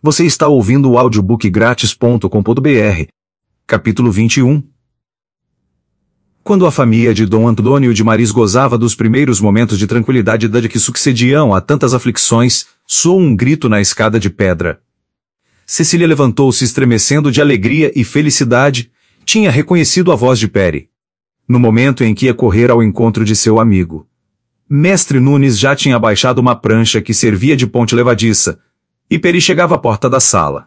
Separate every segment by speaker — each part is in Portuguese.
Speaker 1: Você está ouvindo o audiobook grátis.com.br. Capítulo 21. Quando a família de Dom Antônio de Maris gozava dos primeiros momentos de tranquilidade que sucediam a tantas aflições, soou um grito na escada de pedra. Cecília levantou-se estremecendo de alegria e felicidade. Tinha reconhecido a voz de Peri. No momento em que ia correr ao encontro de seu amigo. Mestre Nunes já tinha abaixado uma prancha que servia de ponte levadiça, e Peri chegava à porta da sala.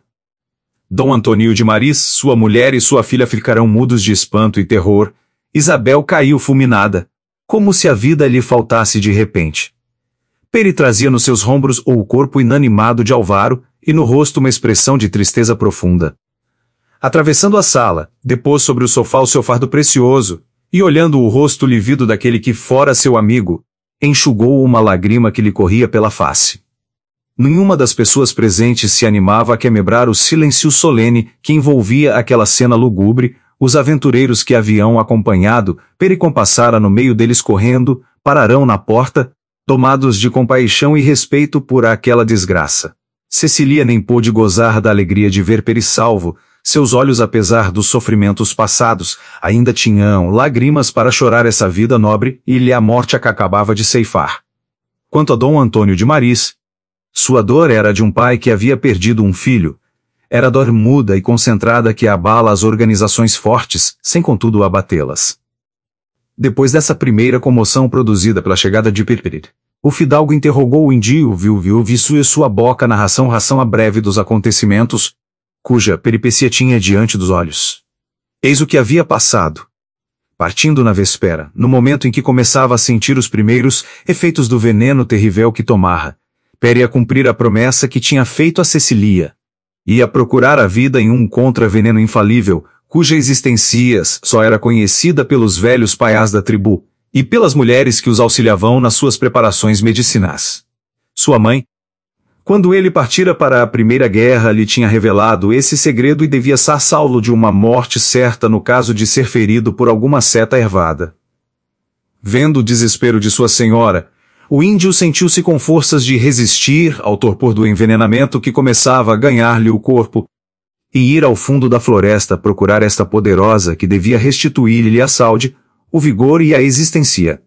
Speaker 1: Dom Antônio de Maris, sua mulher e sua filha ficaram mudos de espanto e terror. Isabel caiu fulminada, como se a vida lhe faltasse de repente. Peri trazia nos seus ombros o corpo inanimado de Álvaro, e no rosto uma expressão de tristeza profunda. Atravessando a sala, depôs sobre o sofá o seu fardo precioso, e olhando o rosto lívido daquele que fora seu amigo, enxugou uma lágrima que lhe corria pela face. Nenhuma das pessoas presentes se animava a quebrar o silêncio solene que envolvia aquela cena lúgubre. Os aventureiros que haviam acompanhado Peri compassara no meio deles correndo, pararão na porta, tomados de compaixão e respeito por aquela desgraça. Cecília nem pôde gozar da alegria de ver Peri salvo. Seus olhos, apesar dos sofrimentos passados, ainda tinham lágrimas para chorar essa vida nobre e lhe a morte que acabava de ceifar. Quanto a Dom Antônio de Maris, sua dor era de um pai que havia perdido um filho. Era dor muda e concentrada que abala as organizações fortes, sem contudo abatê-las. Depois dessa primeira comoção produzida pela chegada de Peri, o fidalgo interrogou o indío, viu sua boca narração a breve dos acontecimentos, cuja peripécia tinha diante dos olhos. Eis o que havia passado. Partindo na véspera, no momento em que começava a sentir os primeiros efeitos do veneno terrível que tomara, Peri ia cumprir a promessa que tinha feito a Cecília. Ia procurar a vida em um contra-veneno infalível, cuja existência só era conhecida pelos velhos paiás da tribo, e pelas mulheres que os auxiliavam nas suas preparações medicinais. Sua mãe, quando ele partira para a Primeira Guerra, lhe tinha revelado esse segredo e devia salvá-lo de uma morte certa no caso de ser ferido por alguma seta ervada. Vendo o desespero de sua senhora, o índio sentiu-se com forças de resistir ao torpor do envenenamento que começava a ganhar-lhe o corpo, e ir ao fundo da floresta procurar esta poderosa que devia restituir-lhe a saúde, o vigor e a existência.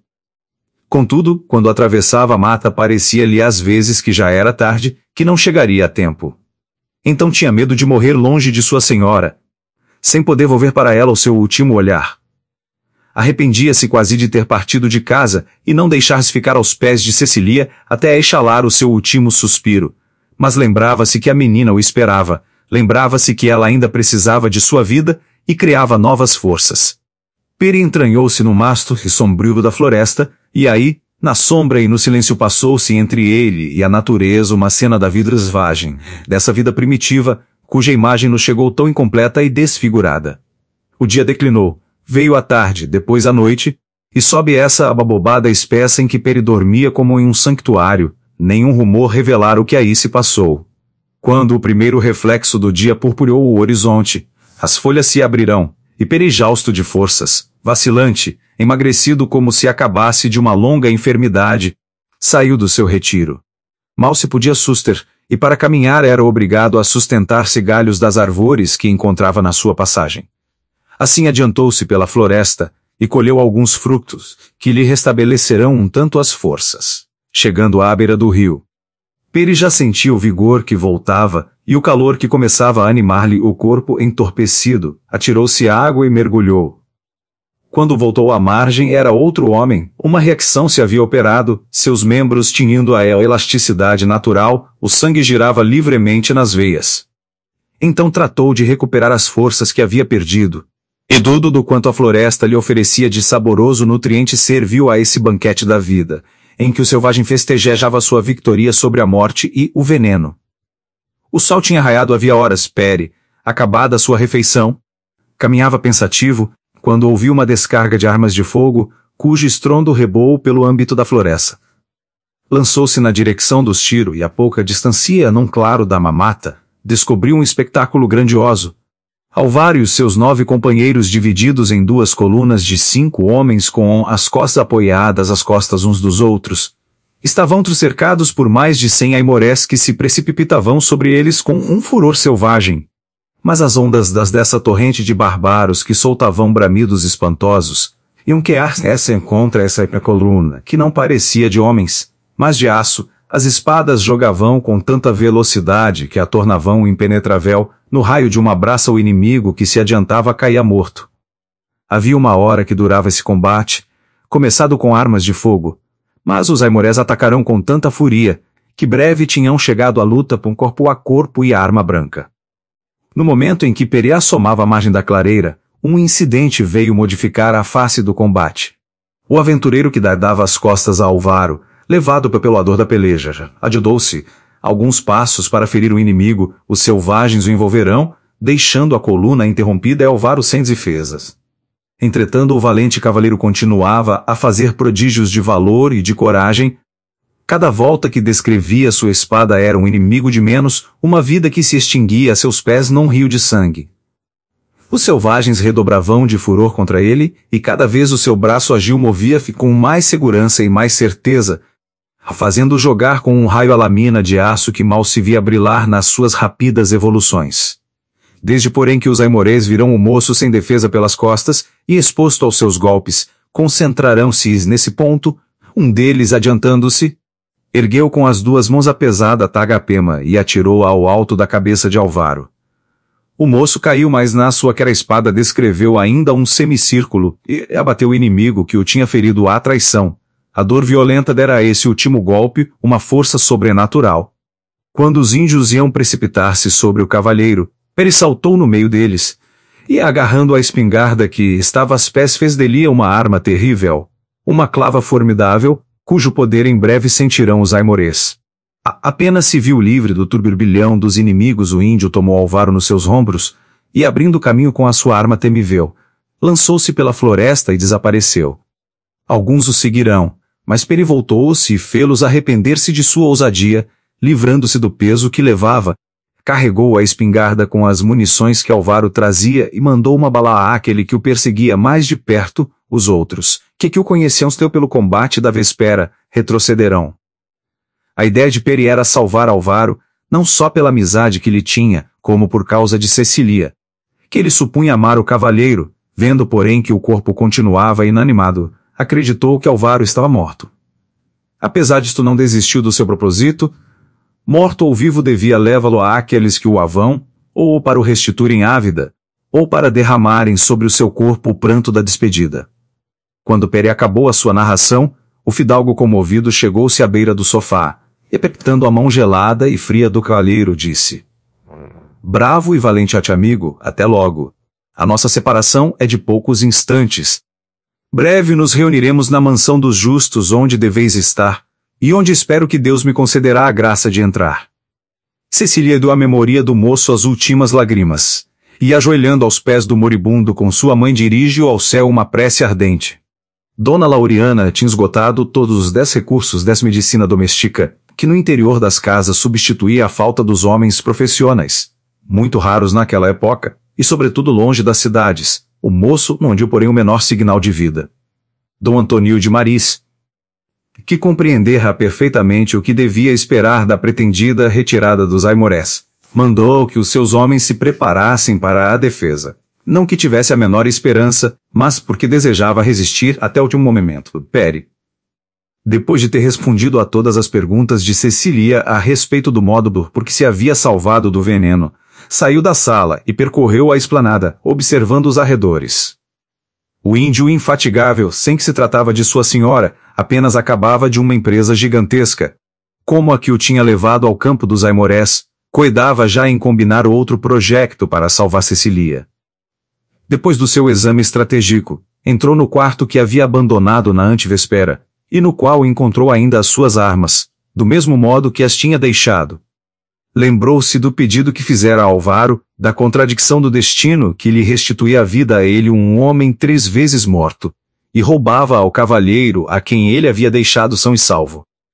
Speaker 1: Contudo, quando atravessava a mata parecia-lhe às vezes que já era tarde, que não chegaria a tempo. Então tinha medo de morrer longe de sua senhora, sem poder volver para ela o seu último olhar. Arrependia-se quase de ter partido de casa e não deixar-se ficar aos pés de Cecília até exalar o seu último suspiro, mas lembrava-se que a menina o esperava, lembrava-se que ela ainda precisava de sua vida e criava novas forças. Peri entranhou-se no mastro e sombrio da floresta, e aí, na sombra e no silêncio passou-se entre ele e a natureza uma cena da vida selvagem, dessa vida primitiva, cuja imagem nos chegou tão incompleta e desfigurada. O dia declinou, veio a tarde, depois a noite, e sob essa abobada espessa em que Peri dormia como em um santuário, nenhum rumor revelara o que aí se passou. Quando o primeiro reflexo do dia purpureou o horizonte, as folhas se abrirão, e Peri, exausto de forças, vacilante, emagrecido como se acabasse de uma longa enfermidade, saiu do seu retiro. Mal se podia suster, e para caminhar era obrigado a sustentar-se galhos das árvores que encontrava na sua passagem. Assim adiantou-se pela floresta, e colheu alguns frutos, que lhe restabelecerão um tanto as forças. Chegando à beira do rio, Peri já sentia o vigor que voltava, e o calor que começava a animar-lhe o corpo entorpecido, atirou-se à água e mergulhou. Quando voltou à margem era outro homem, uma reação se havia operado, seus membros tinham a elasticidade natural, o sangue girava livremente nas veias. Então tratou de recuperar as forças que havia perdido. E tudo do quanto a floresta lhe oferecia de saboroso nutriente serviu a esse banquete da vida, em que o selvagem festejava sua vitória sobre a morte e o veneno. O sol tinha raiado havia horas. Peri, acabada sua refeição, caminhava pensativo, quando ouviu uma descarga de armas de fogo, cujo estrondo reboou pelo âmbito da floresta. Lançou-se na direção dos tiros e a pouca distância, num claro da mamata, descobriu um espetáculo grandioso. Álvaro e os seus 9 companheiros divididos em 2 colunas de 5 homens com as costas apoiadas às costas uns dos outros, Estavam cercados por mais de 100 aimorés que se precipitavam sobre eles com um furor selvagem. Mas as ondas dessa torrente de bárbaros que soltavam bramidos espantosos, iam que essa contra essa coluna, que não parecia de homens, mas de aço, as espadas jogavam com tanta velocidade que a tornavam impenetrável, no raio de uma braça o inimigo que se adiantava caía morto. Havia uma hora que durava esse combate, começado com armas de fogo, mas os aimorés atacaram com tanta fúria, que breve tinham chegado à luta com corpo a corpo e a arma branca. No momento em que Peri assomava a margem da clareira, um incidente veio modificar a face do combate. O aventureiro que dava as costas a Alvaro, levado pelo ardor da peleja, adiantou-se alguns passos para ferir o inimigo, os selvagens o envolverão, deixando a coluna interrompida e Alvaro sem defesas. Entretanto, o valente cavaleiro continuava a fazer prodígios de valor e de coragem. Cada volta que descrevia sua espada era um inimigo de menos, uma vida que se extinguia a seus pés num rio de sangue. Os selvagens redobravam de furor contra ele, e cada vez o seu braço ágil movia-se com mais segurança e mais certeza, fazendo jogar com um raio a lâmina de aço que mal se via brilhar nas suas rápidas evoluções. Desde porém que os aimorés virão o moço sem defesa pelas costas, e exposto aos seus golpes, concentrarão-se nesse ponto, um deles adiantando-se, ergueu com as duas mãos a pesada tagapema e atirou-a ao alto da cabeça de Alvaro. O moço caiu, mas na sua quera espada descreveu ainda um semicírculo, e abateu o inimigo que o tinha ferido à traição. A dor violenta dera a esse último golpe uma força sobrenatural. Quando os índios iam precipitar-se sobre o cavalheiro, Peri saltou no meio deles, e agarrando a espingarda que estava às pés fez dele uma arma terrível, uma clava formidável, cujo poder em breve sentirão os aimorés. Apenas se viu livre do turbilhão dos inimigos, o índio tomou Alvaro nos seus ombros, e abrindo caminho com a sua arma temível, lançou-se pela floresta e desapareceu. Alguns o seguirão, mas Peri voltou-se e fê-los arrepender-se de sua ousadia, livrando-se do peso que levava, carregou a espingarda com as munições que Alvaro trazia e mandou uma bala àquele que o perseguia mais de perto. Os outros, que o conheciam pelo combate da véspera, retrocederão. A ideia de Peri era salvar Alvaro, não só pela amizade que lhe tinha, como por causa de Cecilia, que ele supunha amar o cavalheiro, vendo porém que o corpo continuava inanimado, acreditou que Alvaro estava morto. Apesar disto não desistiu do seu propósito, morto ou vivo devia levá-lo àqueles que o avão, ou para o restituírem à vida, ou para derramarem sobre o seu corpo o pranto da despedida. Quando Peri acabou a sua narração, o fidalgo comovido chegou-se à beira do sofá, e apertando a mão gelada e fria do cavalheiro disse: "Bravo e valente amigo, até logo. A nossa separação é de poucos instantes. Breve nos reuniremos na mansão dos justos onde deveis estar, e onde espero que Deus me concederá a graça de entrar." Cecilia deu à memória do moço as últimas lágrimas, e ajoelhando aos pés do moribundo com sua mãe dirige-o ao céu uma prece ardente. Dona Lauriana tinha esgotado todos os 10 recursos dessa medicina doméstica, que no interior das casas substituía a falta dos homens profissionais, muito raros naquela época, e sobretudo longe das cidades. O moço não deu porém o menor sinal de vida. Dom Antônio de Maris, que compreendera perfeitamente o que devia esperar da pretendida retirada dos aimorés, mandou que os seus homens se preparassem para a defesa. Não que tivesse a menor esperança, mas porque desejava resistir até o último momento. Peri, depois de ter respondido a todas as perguntas de Cecilia a respeito do modo por que se havia salvado do veneno, saiu da sala e percorreu a esplanada, observando os arredores. O índio infatigável, sem que se tratava de sua senhora, apenas acabava de uma empresa gigantesca. Como a que o tinha levado ao campo dos aimorés, cuidava já em combinar outro projeto para salvar Cecilia. Depois do seu exame estratégico, entrou no quarto que havia abandonado na antevéspera, e no qual encontrou ainda as suas armas, do mesmo modo que as tinha deixado. Lembrou-se do pedido que fizera a Alvaro, da contradição do destino que lhe restituía a vida a ele um homem 3 vezes morto, e roubava ao cavalheiro a quem ele havia deixado são e salvo.